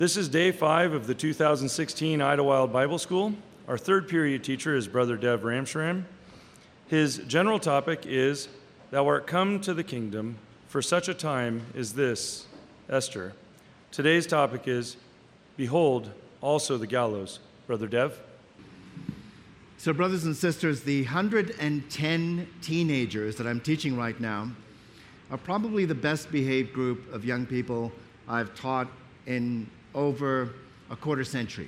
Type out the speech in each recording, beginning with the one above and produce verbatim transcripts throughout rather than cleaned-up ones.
This is day five of the two thousand sixteen Idlewild Bible School. Our third period teacher is Brother Dev Ramshram. His general topic is, Thou art come to the kingdom, for such a time is this, Esther. Today's topic is, Behold, also the gallows. Brother Dev. So brothers and sisters, the one hundred ten teenagers that I'm teaching right now are probably the best behaved group of young people I've taught in over a quarter century.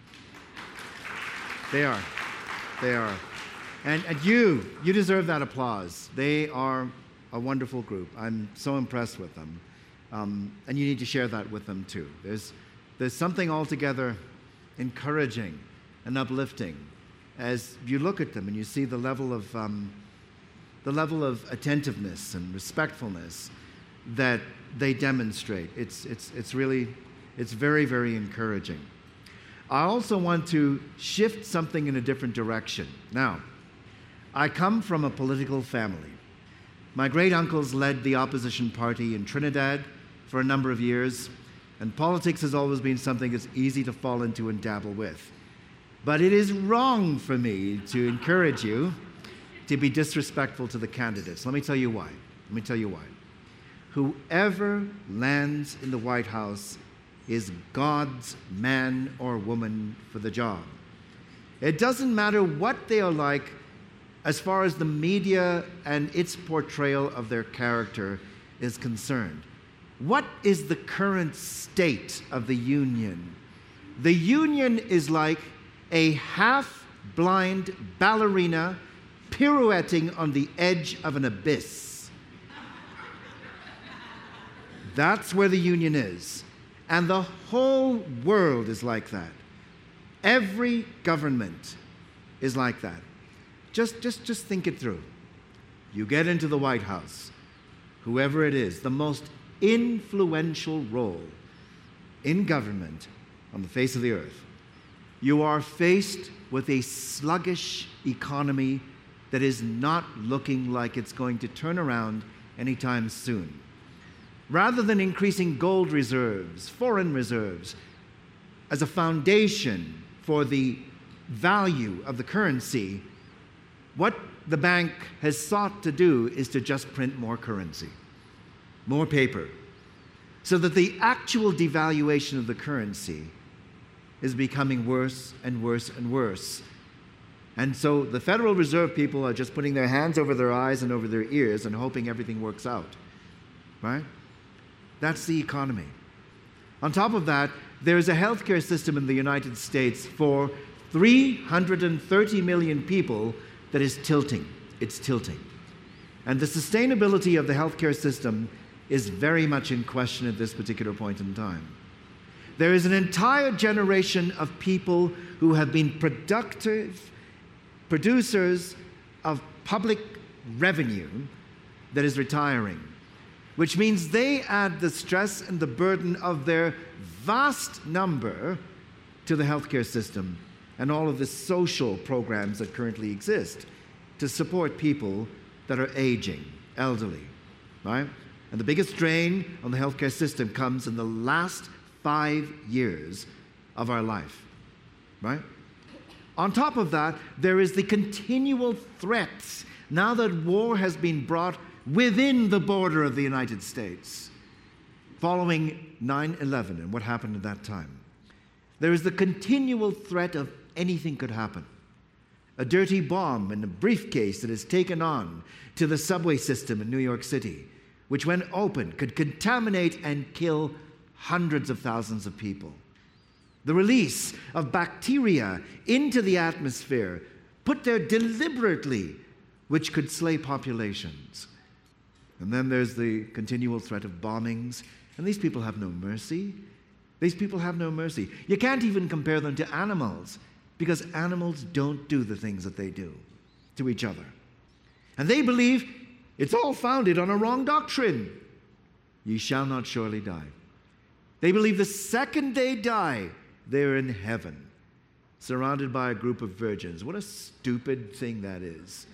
They are. They are. And, and you, you deserve that applause. They are a wonderful group. I'm so impressed with them. Um, and you need to share that with them too. There's, there's something altogether encouraging and uplifting as you look at them and you see the level of, um, the level of attentiveness and respectfulness that they demonstrate. It's, it's, it's really, it's very, very encouraging. I also want to shift something in a different direction. Now, I come from a political family. My great-uncles led the opposition party in Trinidad for a number of years, and politics has always been something that's easy to fall into and dabble with. But it is wrong for me to encourage you to be disrespectful to the candidates. Let me tell you why. Let me tell you why. Whoever lands in the White House is God's man or woman for the job. It doesn't matter what they are like as far as the media and its portrayal of their character is concerned. What is the current state of the union? The union is like a half-blind ballerina pirouetting on the edge of an abyss. That's where the union is. And the whole world is like that. Every government is like that. Just, just, just think it through. You get into the White House, whoever it is, the most influential role in government on the face of the earth. You are faced with a sluggish economy that is not looking like it's going to turn around anytime soon. Rather than increasing gold reserves, foreign reserves, as a foundation for the value of the currency, what the bank has sought to do is to just print more currency, more paper, so that the actual devaluation of the currency is becoming worse and worse and worse. And so the Federal Reserve people are just putting their hands over their eyes and over their ears and hoping everything works out, right? That's the economy. On top of that, there is a healthcare system in the United States for three hundred thirty million people that is tilting. It's tilting. And the sustainability of the healthcare system is very much in question at this particular point in time. There is an entire generation of people who have been productive producers of public revenue that is retiring, which means they add the stress and the burden of their vast number to the healthcare system and all of the social programs that currently exist to support people that are aging, elderly, right? And the biggest drain on the healthcare system comes in the last five years of our life, right? On top of that, there is the continual threats now that war has been brought within the border of the United States, following nine eleven and what happened at that time. There is the continual threat of anything could happen. A dirty bomb in a briefcase that is taken on to the subway system in New York City, which when open could contaminate and kill hundreds of thousands of people. The release of bacteria into the atmosphere, put there deliberately, which could slay populations. And then there's the continual threat of bombings. And these people have no mercy. These people have no mercy. You can't even compare them to animals because animals don't do the things that they do to each other. And they believe it's all founded on a wrong doctrine. Ye shall not surely die. They believe the second they die, they're in heaven, surrounded by a group of virgins. What a stupid thing that is.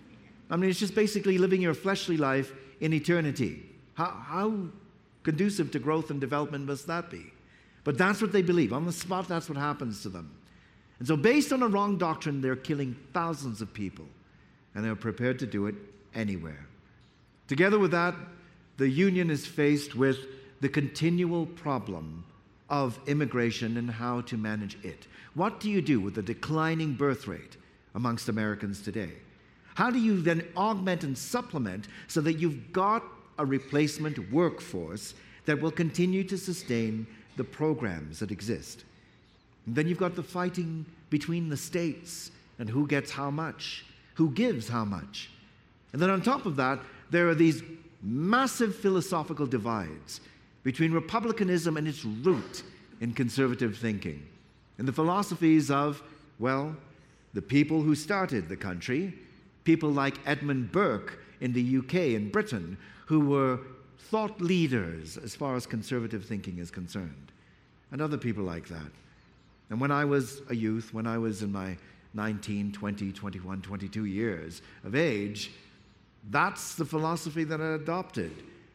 I mean, it's just basically living your fleshly life in eternity. How, how conducive to growth and development must that be? But that's what they believe. On the spot, that's what happens to them. And so based on a wrong doctrine, they're killing thousands of people. And they're prepared to do it anywhere. Together with that, the Union is faced with the continual problem of immigration and how to manage it. What do you do with the declining birth rate amongst Americans today? How do you then augment and supplement so that you've got a replacement workforce that will continue to sustain the programs that exist? And then you've got the fighting between the states and who gets how much, who gives how much. And then on top of that, there are these massive philosophical divides between republicanism and its root in conservative thinking, and the philosophies of, well, the people who started the country, people like Edmund Burke in the U K and Britain, who were thought leaders as far as conservative thinking is concerned, and other people like that. And when I was a youth, when I was in my nineteen, twenty, twenty-one, twenty-two years of age, that's the philosophy that I adopted.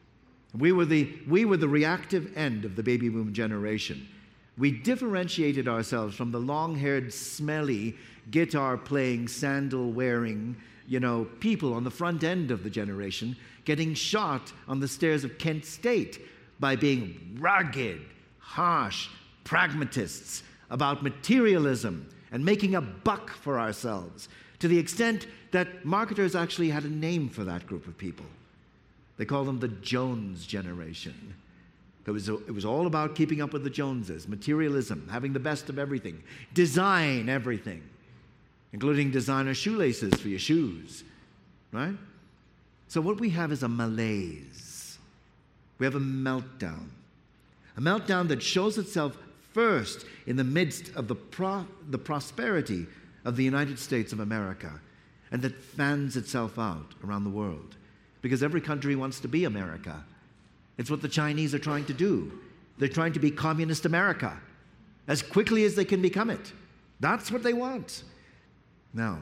We were the, we were the reactive end of the baby boom generation. We differentiated ourselves from the long-haired, smelly, guitar-playing, sandal-wearing, you know, people on the front end of the generation getting shot on the stairs of Kent State by being rugged, harsh pragmatists about materialism and making a buck for ourselves, to the extent that marketers actually had a name for that group of people. They call them the Jones generation. It was, it was all about keeping up with the Joneses, materialism, having the best of everything, design everything, including designer shoelaces for your shoes, right? So what we have is a malaise. We have a meltdown. A meltdown that shows itself first in the midst of the, pro- the prosperity of the United States of America, and that fans itself out around the world. Because every country wants to be America. It's what the Chinese are trying to do. They're trying to be communist America as quickly as they can become it. That's what they want. Now,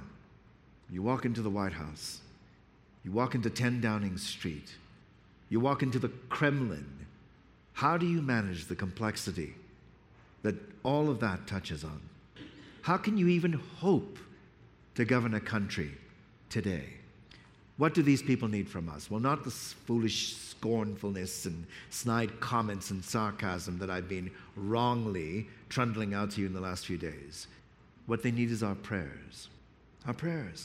you walk into the White House. You walk into ten Downing Street. You walk into the Kremlin. How do you manage the complexity that all of that touches on? How can you even hope to govern a country today? What do these people need from us? Well, not the foolish scornfulness and snide comments and sarcasm that I've been wrongly trundling out to you in the last few days. What they need is our prayers. Our prayers.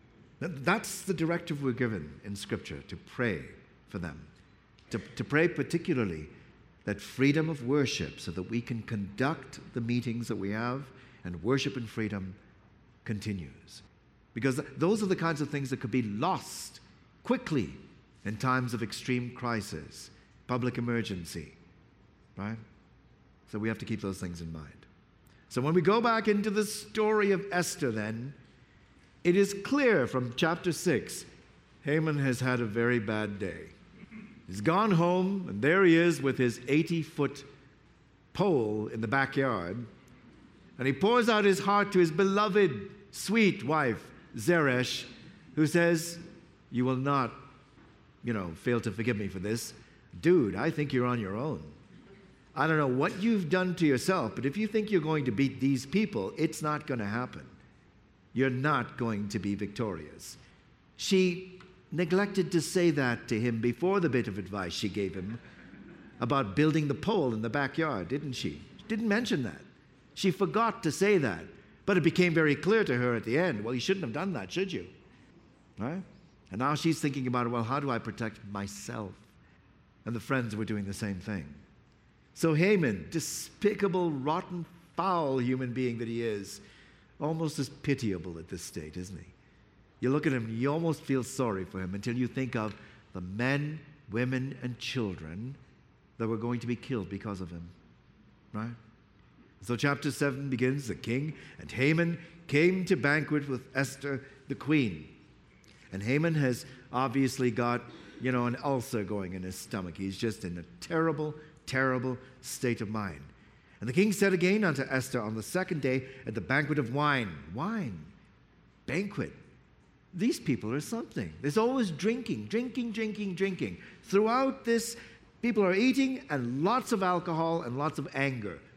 That's the directive we're given in Scripture, to pray for them. To, to pray particularly that freedom of worship, so that we can conduct the meetings that we have and worship in freedom, continues. Because those are the kinds of things that could be lost quickly in times of extreme crisis, public emergency, right? So we have to keep those things in mind. So when we go back into the story of Esther then, it is clear from chapter six, Haman has had a very bad day. He's gone home, and there he is with his eighty-foot pole in the backyard, and he pours out his heart to his beloved, sweet wife, Zeresh, who says, you will not, you know, fail to forgive me for this. Dude, I think you're on your own. I don't know what you've done to yourself, but if you think you're going to beat these people, it's not going to happen. You're not going to be victorious. She neglected to say that to him before the bit of advice she gave him about building the pole in the backyard, didn't she? She didn't mention that. She forgot to say that. But it became very clear to her at the end, well, you shouldn't have done that, should you? Right? And now she's thinking about, well, how do I protect myself? And the friends were doing the same thing. So Haman, despicable, rotten, foul human being that he is, almost as pitiable at this state, isn't he? You look at him, you almost feel sorry for him until you think of the men, women, and children that were going to be killed because of him. Right? So chapter seven begins, the king and Haman came to banquet with Esther the queen. And Haman has obviously got, you know, an ulcer going in his stomach. He's just in a terrible, terrible state of mind. And the king said again unto Esther on the second day at the banquet of wine, wine, banquet. These people are something. There's always drinking, drinking, drinking, drinking. Throughout this, people are eating and lots of alcohol and lots of anger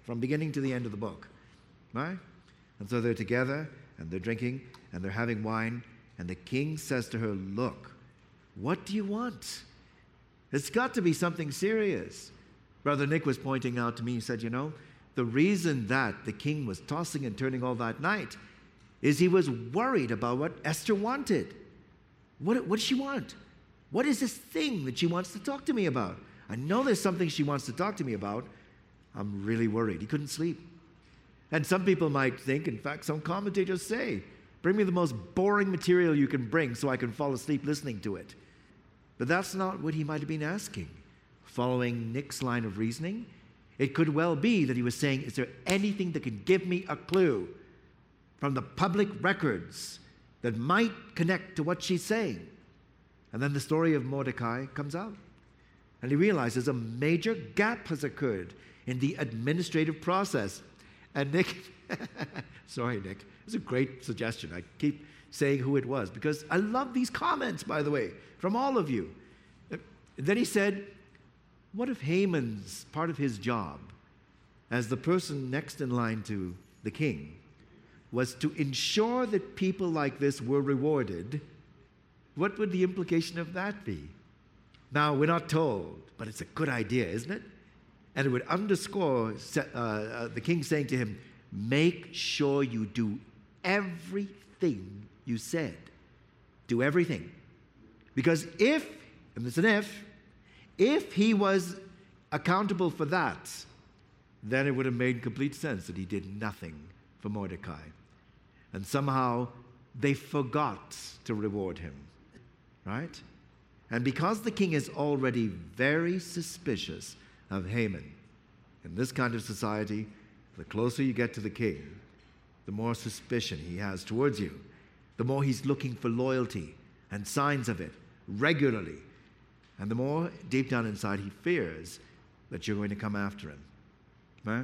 from beginning to the end of the book. Right? And so they're together, and they're drinking, and they're having wine, and the king says to her, look, what do you want? It's got to be something serious. Brother Nick was pointing out to me, he said, you know, the reason that the king was tossing and turning all that night is he was worried about what Esther wanted. What, what does she want? What is this thing that she wants to talk to me about? I know there's something she wants to talk to me about. I'm really worried. He couldn't sleep. And some people might think, in fact, some commentators say, bring me the most boring material you can bring so I can fall asleep listening to it. But that's not what he might have been asking. Following Nick's line of reasoning, it could well be that he was saying, is there anything that can give me a clue from the public records that might connect to what she's saying? And then the story of Mordecai comes out. And he realizes a major gap has occurred in the administrative process. And Nick, sorry, Nick, it's a great suggestion. I keep saying who it was because I love these comments, by the way, from all of you. And then he said, what if Haman's part of his job as the person next in line to the king was to ensure that people like this were rewarded? What would the implication of that be? Now, we're not told, but it's a good idea, isn't it? And it would underscore uh, uh, the king saying to him, make sure you do everything you said. Do everything. Because if, and it's an if, if he was accountable for that, then it would have made complete sense that he did nothing for Mordecai. And somehow they forgot to reward him. Right? And because the king is already very suspicious of Haman, in this kind of society, the closer you get to the king, the more suspicion he has towards you, the more he's looking for loyalty and signs of it regularly, and the more deep down inside he fears that you're going to come after him. Right?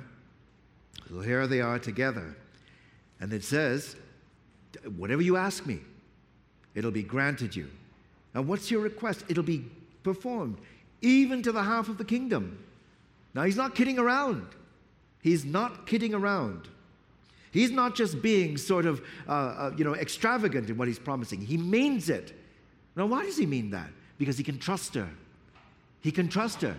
So here they are together. And it says, whatever you ask me, it'll be granted you. And what's your request? It'll be performed, even to the half of the kingdom. Now, he's not kidding around. He's not kidding around. He's not just being sort of, uh, uh, you know, extravagant in what he's promising. He means it. Now, why does he mean that? Because he can trust her. He can trust her.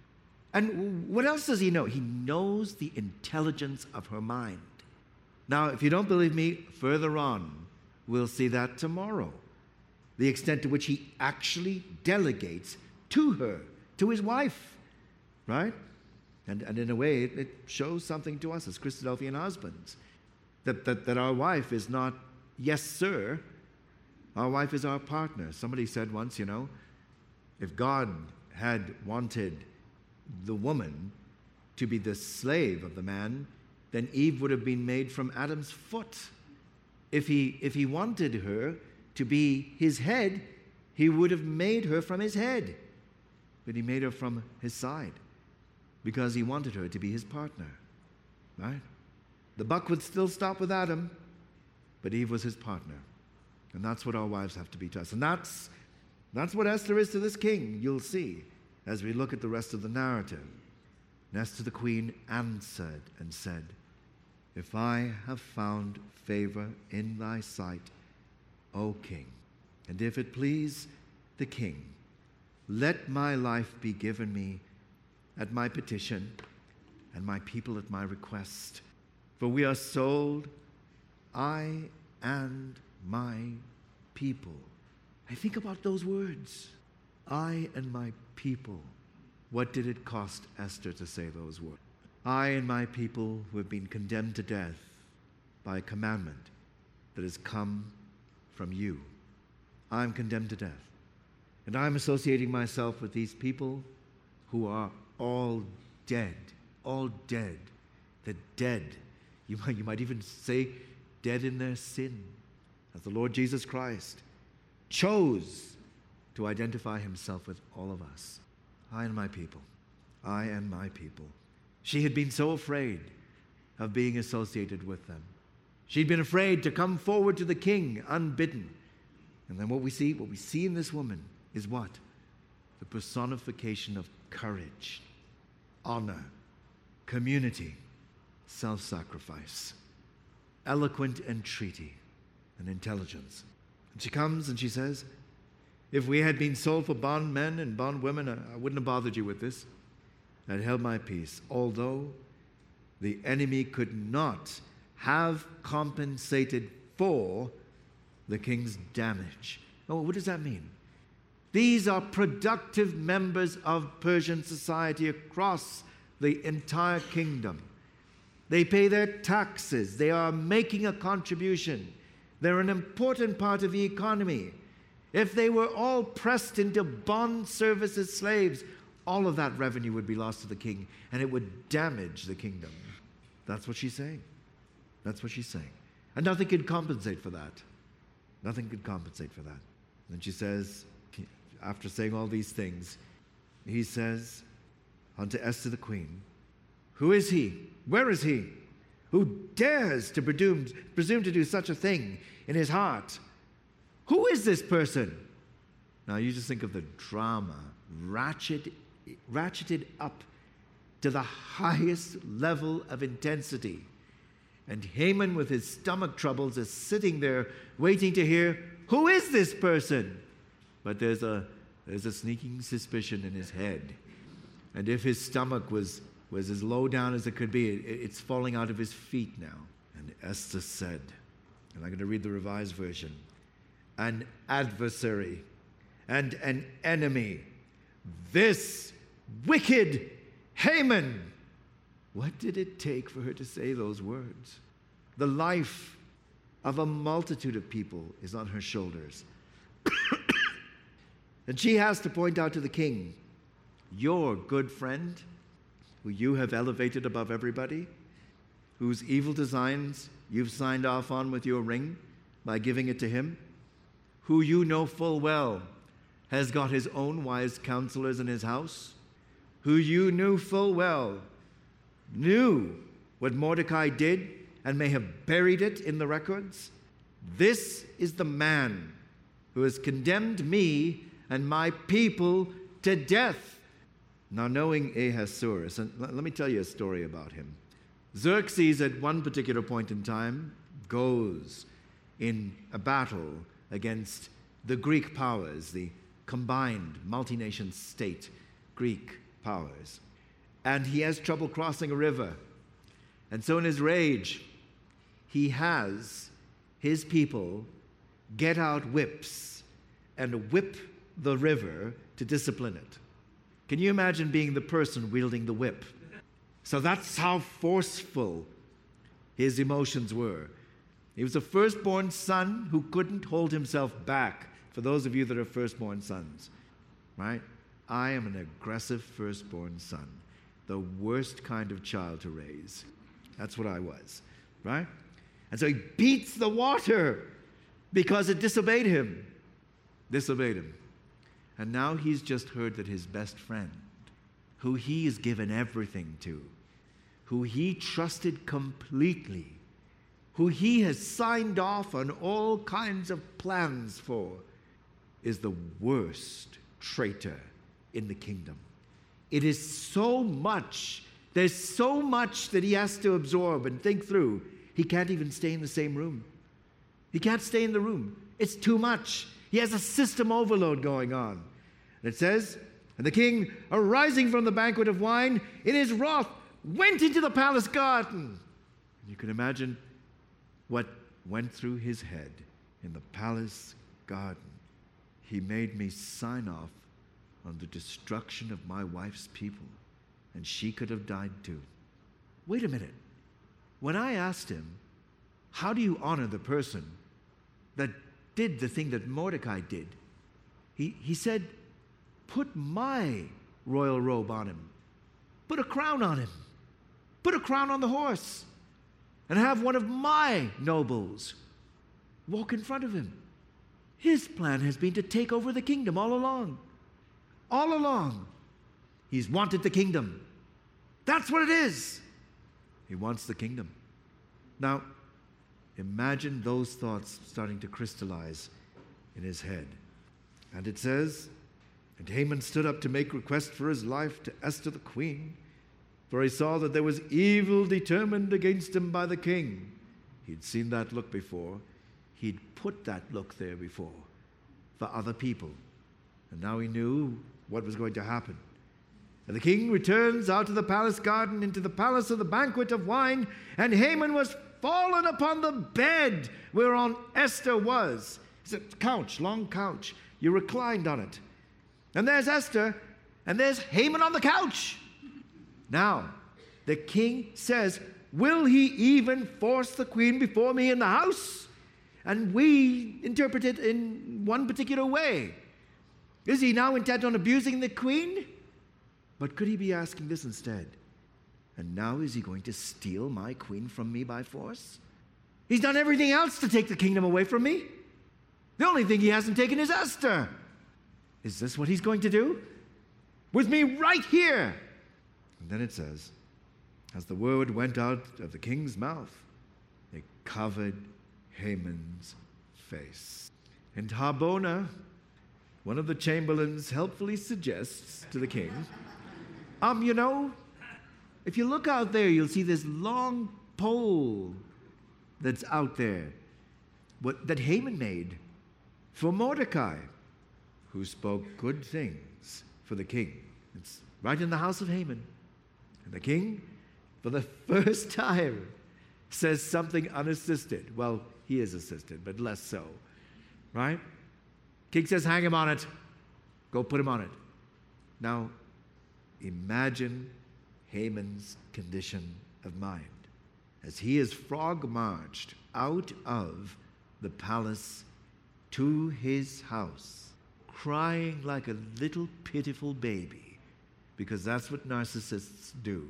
And what else does he know? He knows the intelligence of her mind. Now, if you don't believe me, further on, we'll see that tomorrow. The extent to which he actually delegates to her, to his wife, right? And, and in a way, it, it shows something to us as Christadelphian husbands, that, that, that our wife is not, yes, sir, our wife is our partner. Somebody said once, you know, if God had wanted the woman to be the slave of the man, then Eve would have been made from Adam's foot. If he, if he wanted her to be his head, he would have made her from his head. But he made her from his side because he wanted her to be his partner. Right? The buck would still stop with Adam, but Eve was his partner. And that's what our wives have to be to us. And that's, that's what Esther is to this king, you'll see, as we look at the rest of the narrative. And Esther the queen answered and said, if I have found favor in thy sight, O king, and if it please the king, let my life be given me at my petition, and my people at my request. For we are sold, I and my people. I think about those words. I and my people. What did it cost Esther to say those words? I and my people who have been condemned to death by a commandment that has come from you. I'm condemned to death. And I'm associating myself with these people who are all dead, all dead. They're dead. You might, you might even say dead in their sin, as the Lord Jesus Christ chose to identify himself with all of us. I and my people. I and my people. She had been so afraid of being associated with them. She'd been afraid to come forward to the king unbidden. And then what we see, what we see in this woman is what? The personification of courage, honor, community. self-sacrifice, eloquent entreaty, and intelligence. And she comes and she says, if we had been sold for bondmen and bondwomen, I wouldn't have bothered you with this. I'd held my peace, although the enemy could not have compensated for the king's damage. Oh, what does that mean? These are productive members of Persian society across the entire kingdom. They pay their taxes. They are making a contribution. They're an important part of the economy. If they were all pressed into bond service as slaves, all of that revenue would be lost to the king, and it would damage the kingdom. That's what she's saying. That's what she's saying. And nothing could compensate for that. Nothing could compensate for that. And she says, after saying all these things, he says unto Esther the queen, who is he? Where is he? Who dares to presume, presume to do such a thing in his heart? Who is this person? Now you just think of the drama, ratchet, ratcheted up to the highest level of intensity. And Haman, with his stomach troubles, is sitting there waiting to hear, who is this person? But there's a, there's a sneaking suspicion in his head. And if his stomach was, was as low down as it could be, it, it's falling out of his feet now. And Esther said, and I'm going to read the Revised Version, an adversary and an enemy, this wicked Haman. What did it take for her to say those words? The life of a multitude of people is on her shoulders. And she has to point out to the king, your good friend, who you have elevated above everybody, whose evil designs you've signed off on with your ring by giving it to him, who you know full well has got his own wise counselors in his house, who you knew full well knew what Mordecai did and may have buried it in the records. This is the man who has condemned me and my people to death. Now, knowing Ahasuerus, and let me tell you a story about him. Xerxes, at one particular point in time, goes in a battle against the Greek powers, the combined multi-nation state Greek powers. And he has trouble crossing a river. And so in his rage, he has his people get out whips and whip the river to discipline it. Can you imagine being the person wielding the whip? So that's how forceful his emotions were. He was a firstborn son who couldn't hold himself back. For those of you that are firstborn sons, right? I am an aggressive firstborn son, the worst kind of child to raise. That's what I was, right? And so he beats the water because it disobeyed him. Disobeyed him. And now he's just heard that his best friend, who he has given everything to, who he trusted completely, who he has signed off on all kinds of plans for, is the worst traitor in the kingdom. It is so much, there's so much that he has to absorb and think through. He can't even stay in the same room. He can't stay in the room. It's too much. He has a system overload going on. And it says, and the king, arising from the banquet of wine, in his wrath, went into the palace garden. And you can imagine what went through his head in the palace garden. He made me sign off on the destruction of my wife's people, and she could have died too. Wait a minute. When I asked him, how do you honor the person that did the thing that Mordecai did? He, he said, put my royal robe on him. Put a crown on him. Put a crown on the horse. And have one of my nobles walk in front of him. His plan has been to take over the kingdom all along. All along. He's wanted the kingdom. That's what it is. He wants the kingdom. Now, imagine those thoughts starting to crystallize in his head. And it says, and Haman stood up to make request for his life to Esther the queen. for he saw that there was evil determined against him by the king. He'd seen that look before. He'd put that look there before for other people. And now he knew what was going to happen. And the king returns out of the palace garden into the palace of the banquet of wine, and Haman was fallen upon the bed whereon Esther was. It's a couch, long couch. You reclined on it. And there's Esther, and there's Haman on the couch. Now, the king says, will he even force the queen before me in the house? And we interpret it in one particular way. Is he now intent on abusing the queen? But could he be asking this instead? And now is he going to steal my queen from me by force? He's done everything else to take the kingdom away from me. The only thing he hasn't taken is Esther. Is this what he's going to do? With me right here. And then it says, as the word went out of the king's mouth, it covered Haman's face. And Harbona, one of the chamberlains, helpfully suggests to the king, um, you know, if you look out there, you'll see this long pole that's out there what, that Haman made for Mordecai, who spoke good things for the king. It's right in the house of Haman. And the king, for the first time, says something unassisted. Well, he is assisted, but less so. Right? King says, hang him on it. Go put him on it. Now, imagine Haman's condition of mind as he is frog-marched out of the palace to his house, crying like a little pitiful baby, because that's what narcissists do.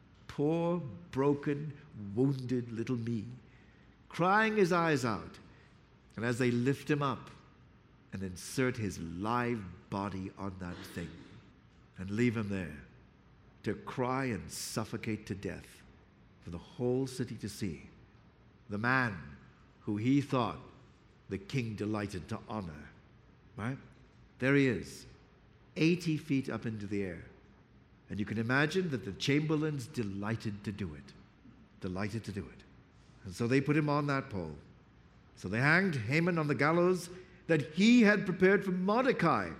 Poor, broken, wounded little me, crying his eyes out. And as they lift him up and insert his live body on that thing and leave him there to cry and suffocate to death for the whole city to see, the man who he thought the king delighted to honor, right? There he is, eighty feet up into the air. And you can imagine that the chamberlains delighted to do it. Delighted to do it. And so they put him on that pole. So they hanged Haman on the gallows that he had prepared for Mordecai.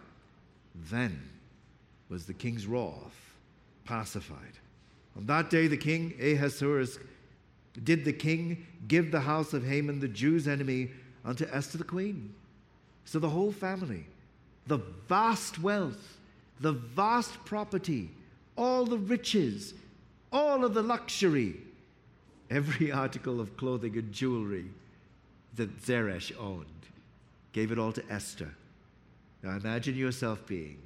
Then was the king's wrath pacified. On that day the king Ahasuerus did the king give the house of Haman, the Jews' enemy, unto Esther the queen. So the whole family, the vast wealth, the vast property, all the riches, all of the luxury, every article of clothing and jewelry that Zeresh owned, gave it all to Esther. Now imagine yourself being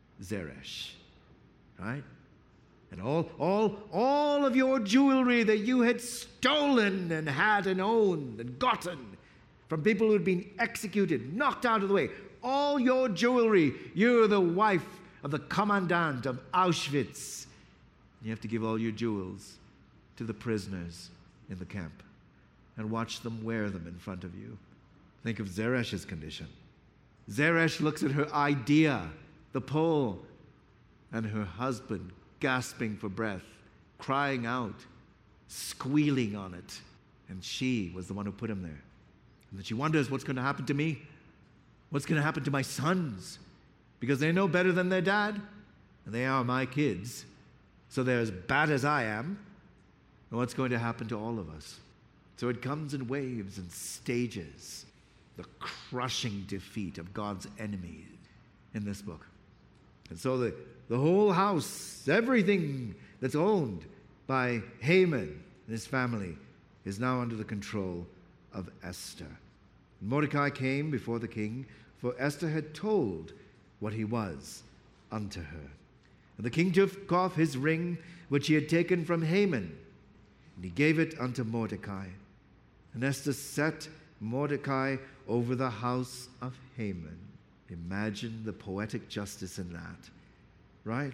Zeresh, right? And all, all, all of your jewelry that you had stolen and had and owned and gotten from people who had been executed, knocked out of the way, all your jewelry, you're the wife of the commandant of Auschwitz. You have to give all your jewels to the prisoners in the camp and watch them wear them in front of you. Think of Zeresh's condition. Zeresh looks at her idea, the pole, and her husband gasping for breath, crying out, squealing on it. And she was the one who put him there. And then she wonders, what's going to happen to me? What's going to happen to my sons? Because they know better than their dad, and they are my kids. So they're as bad as I am. And what's going to happen to all of us? So it comes in waves and stages, the crushing defeat of God's enemies in this book. And so the, the whole house, everything that's owned by Haman and his family, is now under the control of Esther. Mordecai came before the king, for Esther had told what he was unto her. And the king took off his ring, which he had taken from Haman, and he gave it unto Mordecai. And Esther set Mordecai over the house of Haman. Imagine the poetic justice in that, right?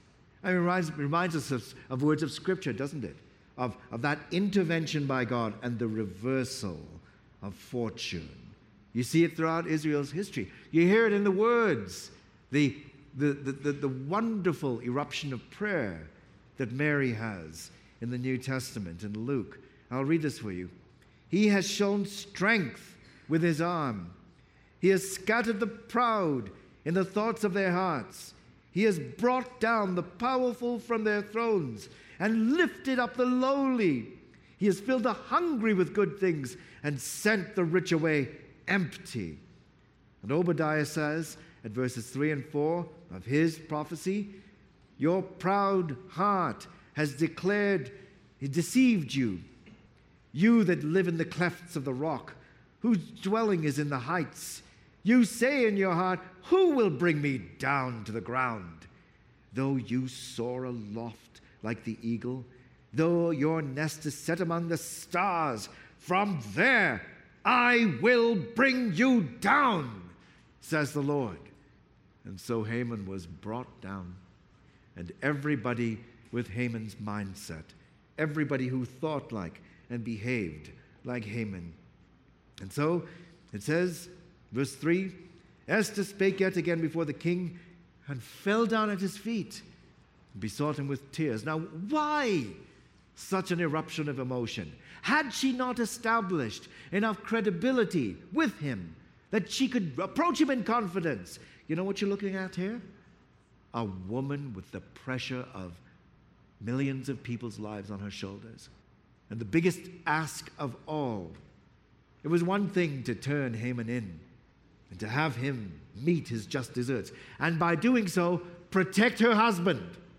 I mean, it reminds, reminds us of, of words of Scripture, doesn't it? Of, of that intervention by God and the reversal of fortune. You see it throughout Israel's history. You hear it in the words, the, the, the, the, the wonderful eruption of prayer that Mary has in the New Testament in Luke. I'll read this for you. He has shown strength with his arm. He has scattered the proud in the thoughts of their hearts. He has brought down the powerful from their thrones and lifted up the lowly. He has filled the hungry with good things and sent the rich away empty. And Obadiah says at verses three and four of his prophecy, your proud heart has declared, he deceived you, you that live in the clefts of the rock, whose dwelling is in the heights. You say in your heart, who will bring me down to the ground? Though you soar aloft like the eagle, though your nest is set among the stars, from there I will bring you down, says the Lord. And so Haman was brought down, and everybody with Haman's mindset, everybody who thought like and behaved like Haman. And so it says, verse three, Esther spake yet again before the king and fell down at his feet and besought him with tears. Now, why such an eruption of emotion? Had she not established enough credibility with him that she could approach him in confidence? You know what you're looking at here? A woman with the pressure of millions of people's lives on her shoulders. And the biggest ask of all, it was one thing to turn Haman in and to have him meet his just deserts, and by doing so, protect her husband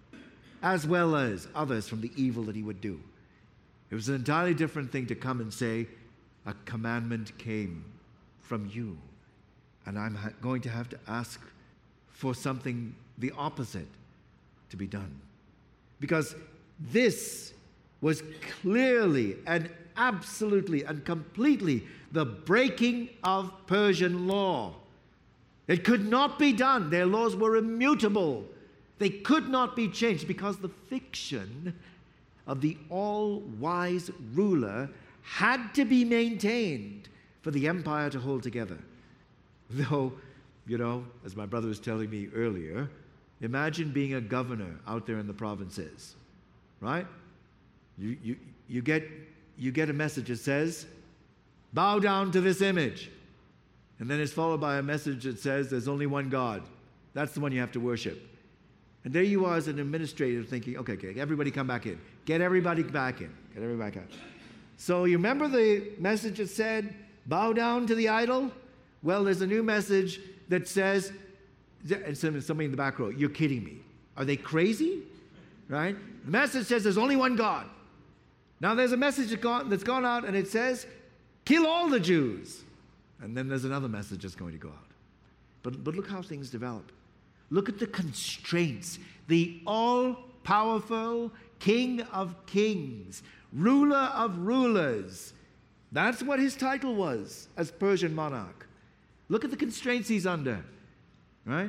as well as others from the evil that he would do. It was an entirely different thing to come and say, a commandment came from you, and I'm ha- going to have to ask for something the opposite to be done. Because this was clearly and absolutely and completely the breaking of Persian law. It could not be done. Their laws were immutable. They could not be changed because the fiction of the all-wise ruler had to be maintained for the empire to hold together. Though, you know, as my brother was telling me earlier, imagine being a governor out there in the provinces, right? You, you, you, get, you get a message that says, bow down to this image. And then it's followed by a message that says, there's only one God. That's the one you have to worship. And there you are as an administrator thinking, okay, okay, everybody come back in. Get everybody back in. Get everybody back in. So you remember the message that said, bow down to the idol? Well, there's a new message that says, and somebody in the back row, you're kidding me. Are they crazy? Right? The message says there's only one God. Now there's a message that's gone out and it says, kill all the Jews. And then there's another message that's going to go out. But, but look how things develop. Look at the constraints. The all-powerful King of Kings, ruler of rulers. That's what his title was as Persian monarch. Look at the constraints he's under. Right?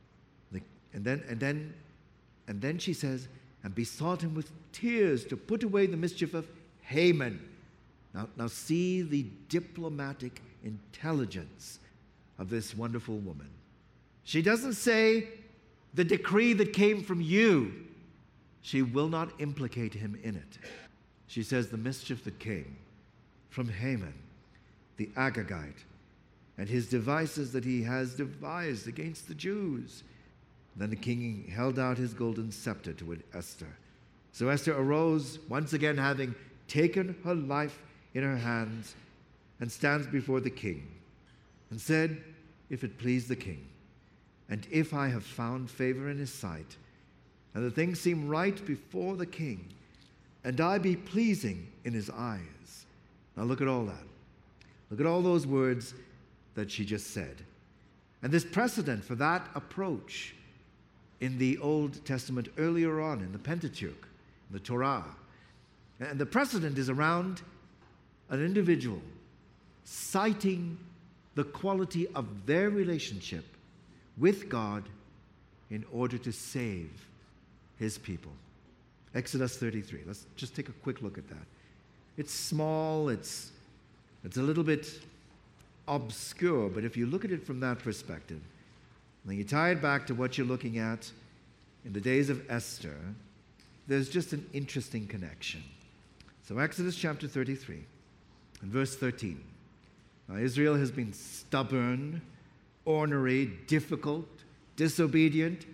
And then, and then, and then she says, and besought him with tears to put away the mischief of Haman. Now, now see the diplomatic intelligence of this wonderful woman. She doesn't say the decree that came from you. She will not implicate him in it. She says the mischief that came from Haman, the Agagite, and his devices that he has devised against the Jews. Then the king held out his golden scepter to Esther. So Esther arose, once again having taken her life in her hands, and stands before the king, and said, if it please the king, and if I have found favor in his sight, and the things seem right before the king, and I be pleasing in his eyes. Now look at all that. Look at all those words that she just said. And this precedent for that approach in the Old Testament earlier on in the Pentateuch, the Torah. And the precedent is around an individual citing the quality of their relationship with God in order to save his people. Exodus thirty-three. Let's just take a quick look at that. It's small, it's, it's a little bit obscure, but if you look at it from that perspective, then you tie it back to what you're looking at in the days of Esther, there's just an interesting connection. So Exodus chapter thirty-three and verse thirteen. Now Israel has been stubborn, ornery, difficult, disobedient,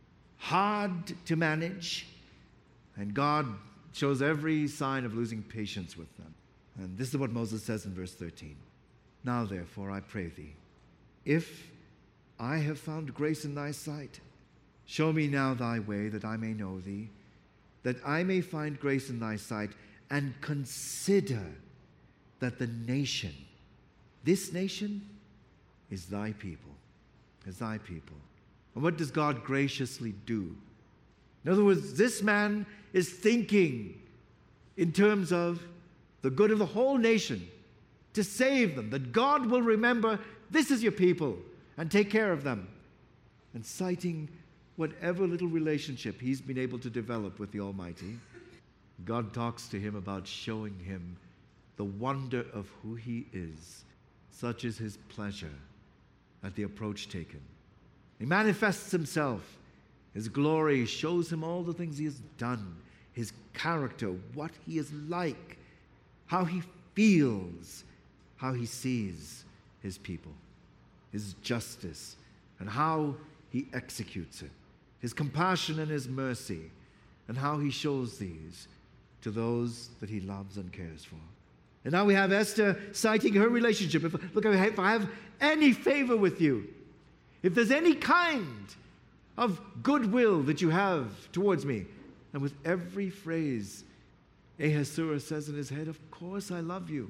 hard to manage, and God shows every sign of losing patience with them. And this is what Moses says in verse thirteen. Now therefore I pray thee, if I have found grace in thy sight, show me now thy way, that I may know thee, that I may find grace in thy sight, and consider that the nation, this nation, is thy people, is thy people. And what does God graciously do? In other words, this man is thinking in terms of the good of the whole nation, to save them, that God will remember this is your people and take care of them, and citing whatever little relationship he's been able to develop with the Almighty. God talks to him about showing him the wonder of who he is. Such is his pleasure at the approach taken. He manifests himself. His glory shows him all the things he has done, his character, what he is like, how he feels, how he sees his people, his justice, and how he executes it, his compassion and his mercy, and how he shows these to those that he loves and cares for. And now we have Esther citing her relationship. If, look, if I have any favor with you, if there's any kind of goodwill that you have towards me, and with every phrase, Ahasuerus says in his head, of course I love you.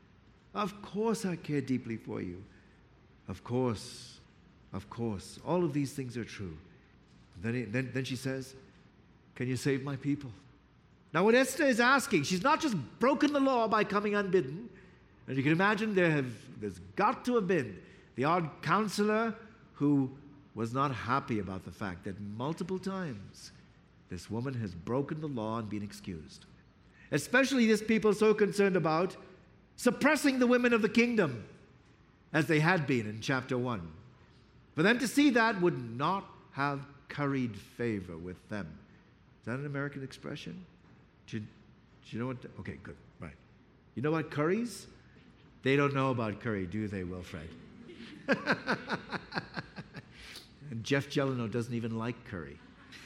Of course I care deeply for you. Of course, of course. All of these things are true. Then, he, then, then she says, can you save my people? Now what Esther is asking, she's not just broken the law by coming unbidden. And you can imagine there have, there's got to have been the odd counselor who was not happy about the fact that multiple times this woman has broken the law and been excused. Especially this people so concerned about suppressing the women of the kingdom, as they had been in chapter one. For them to see that would not have curried favor with them. Is that an American expression? Do you, do you know what? Okay, good, right. You know what curries? They don't know about curry, do they, Wilfred? And Jeff Jeleno doesn't even like curry.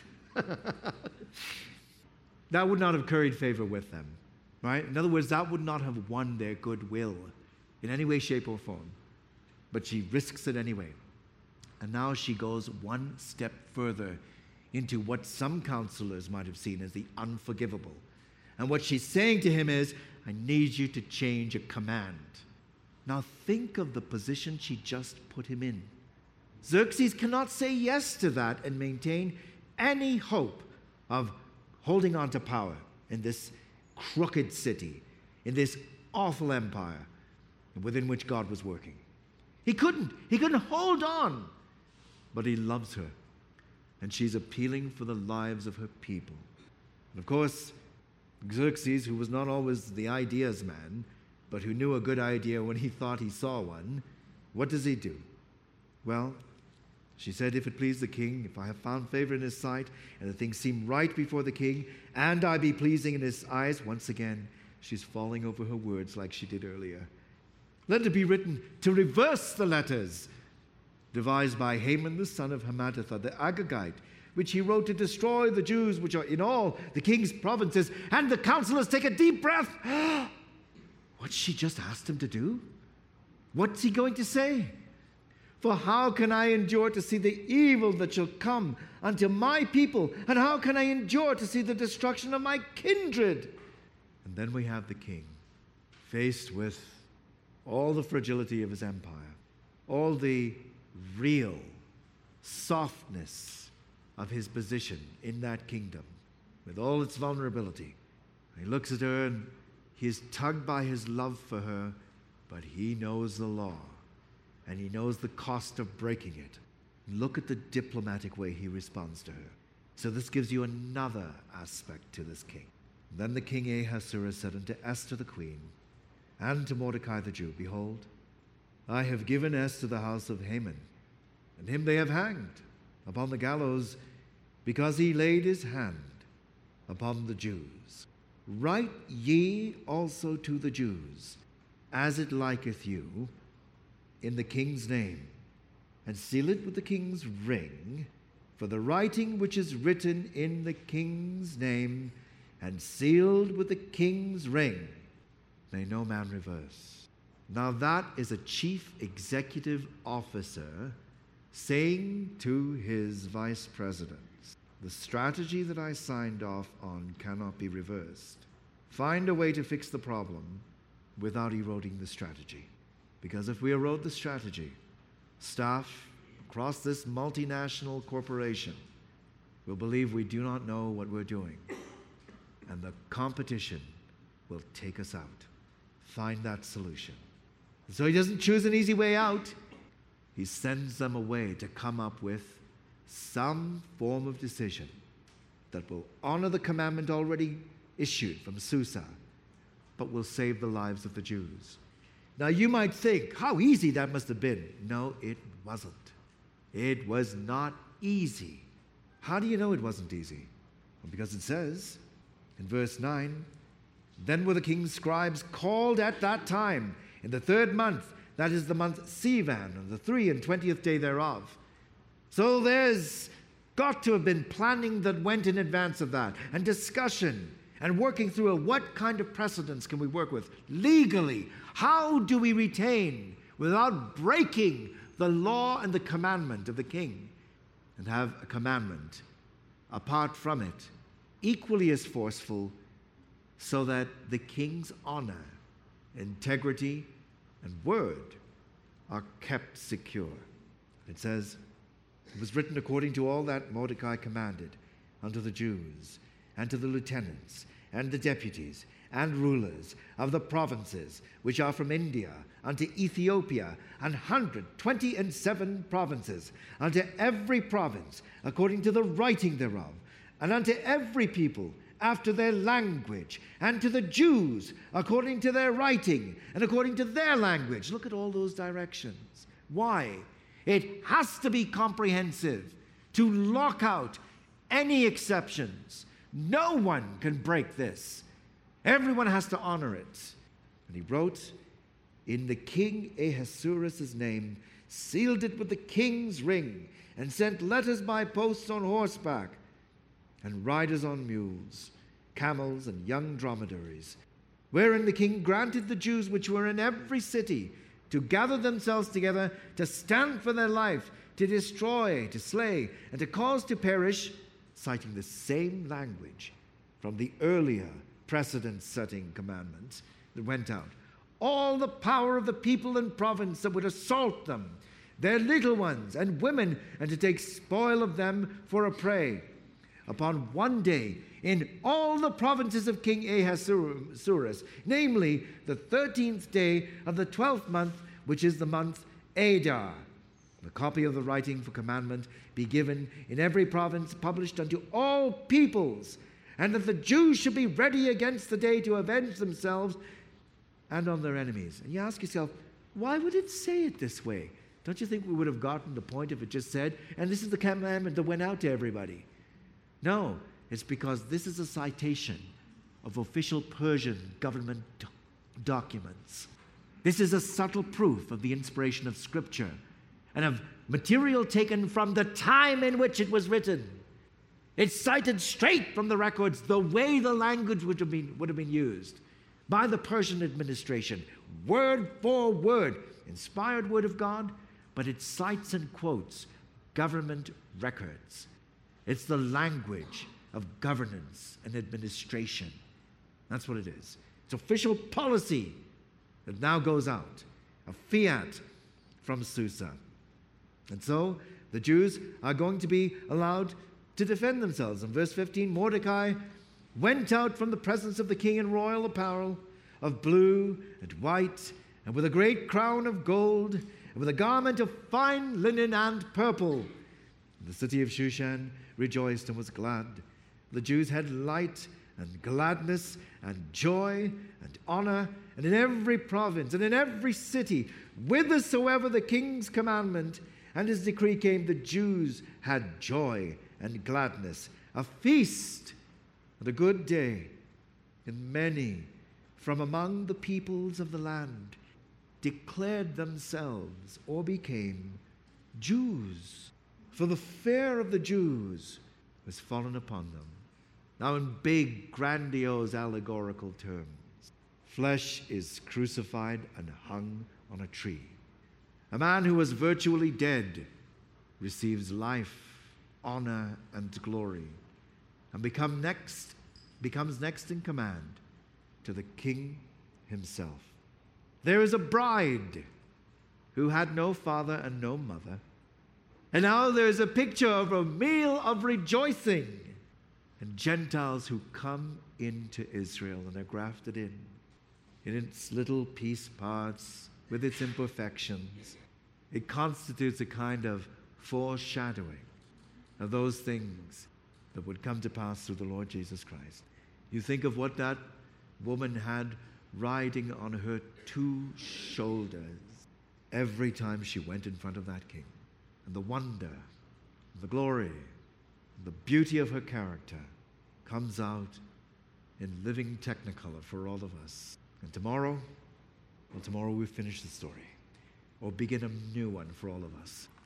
That would not have curried favor with them, right? In other words, that would not have won their goodwill in any way, shape, or form. But she risks it anyway. And now she goes one step further into what some counselors might have seen as the unforgivable. And what she's saying to him is, I need you to change a command. Now think of the position she just put him in. Xerxes cannot say yes to that and maintain any hope of holding on to power in this crooked city, in this awful empire within which God was working. He couldn't. He couldn't hold on. But he loves her. And she's appealing for the lives of her people. And of course, Xerxes, who was not always the ideas man, but who knew a good idea when he thought he saw one, what does he do? Well, she said, if it please the king, if I have found favor in his sight, and the things seem right before the king, and I be pleasing in his eyes, once again, she's falling over her words like she did earlier. Let it be written to reverse the letters devised by Haman the son of Hammedatha the Agagite, which he wrote to destroy the Jews which are in all the king's provinces. And the counselors take a deep breath. What's she just asked him to do? What's he going to say? For how can I endure to see the evil that shall come unto my people? And how can I endure to see the destruction of my kindred? And then we have the king faced with all the fragility of his empire, all the real softness of his position in that kingdom, with all its vulnerability. He looks at her and he is tugged by his love for her, but he knows the law and he knows the cost of breaking it. Look at the diplomatic way he responds to her. So this gives you another aspect to this king. Then the king Ahasuerus said unto Esther the queen, and to Mordecai the Jew, behold, I have given Esther the house of Haman, and him they have hanged upon the gallows, because he laid his hand upon the Jews. Write ye also to the Jews, as it liketh you, in the king's name, and seal it with the king's ring, for the writing which is written in the king's name, and sealed with the king's ring, may no man reverse. Now that is a chief executive officer saying to his vice presidents, the strategy that I signed off on cannot be reversed. Find a way to fix the problem without eroding the strategy. Because if we erode the strategy, staff across this multinational corporation will believe we do not know what we're doing, and the competition will take us out. Find that solution. So he doesn't choose an easy way out. He sends them away to come up with some form of decision that will honor the commandment already issued from Susa, but will save the lives of the Jews. Now you might think, how easy that must have been. No, it wasn't. It was not easy. How do you know it wasn't easy? Well, because it says in verse nine, then were the king's scribes called at that time, in the third month, that is the month Sivan, on the three and twentieth day thereof. So there's got to have been planning that went in advance of that, and discussion, and working through a, what kind of precedents can we work with legally? How do we retain, without breaking the law and the commandment of the king, and have a commandment apart from it, equally as forceful, so that the king's honor, integrity, and word are kept secure. It says, it was written according to all that Mordecai commanded unto the Jews, and to the lieutenants, and the deputies, and rulers of the provinces which are from India unto Ethiopia, an hundred twenty and seven provinces, unto every province according to the writing thereof, and unto every people after their language, and to the Jews according to their writing, and according to their language. Look at all those directions. Why? It has to be comprehensive to lock out any exceptions. No one can break this. Everyone has to honor it. And he wrote in the king Ahasuerus' name, sealed it with the king's ring, and sent letters by posts on horseback, and riders on mules, camels, and young dromedaries, wherein the king granted the Jews which were in every city to gather themselves together, to stand for their life, to destroy, to slay, and to cause to perish, citing the same language from the earlier precedent-setting commandments that went out. All the power of the people and province that would assault them, their little ones and women, and to take spoil of them for a prey. Upon one day, in all the provinces of King Ahasuerus, namely the thirteenth day of the twelfth month, which is the month Adar. The copy of the writing for commandment be given in every province, published unto all peoples, and that the Jews should be ready against the day to avenge themselves and on their enemies. And you ask yourself, why would it say it this way? Don't you think we would have gotten the point if it just said, and this is the commandment that went out to everybody? No, it's because this is a citation of official Persian government do- documents. This is a subtle proof of the inspiration of Scripture and of material taken from the time in which it was written. It's cited straight from the records, the way the language would have been, would have been used by the Persian administration, word for word, inspired word of God, but it cites and quotes government records. It's the language of governance and administration. That's what it is. It's official policy that now goes out, a fiat from Susa. And so the Jews are going to be allowed to defend themselves. In verse fifteen, Mordecai went out from the presence of the king in royal apparel of blue and white, and with a great crown of gold, and with a garment of fine linen and purple. And the city of Shushan rejoiced and was glad. The Jews had light and gladness and joy and honor, and in every province and in every city, whithersoever the king's commandment and his decree came, the Jews had joy and gladness, a feast And a good day, and many from among the peoples of the land declared themselves or became Jews, for the fear of the Jews was fallen upon them. Now, in big, grandiose, allegorical terms, flesh is crucified and hung on a tree. A man who was virtually dead receives life, honor, and glory, and become next, becomes next in command to the king himself. There is a bride who had no father and no mother, and now there is a picture of a meal of rejoicing, and Gentiles who come into Israel and are grafted in, in its little piece parts, with its imperfections. It constitutes a kind of foreshadowing of those things that would come to pass through the Lord Jesus Christ. You think of what that woman had riding on her two shoulders every time she went in front of that king, and the wonder, the glory, the beauty of her character comes out in living technicolor for all of us. And tomorrow, well, tomorrow we finish the story, or begin a new one for all of us.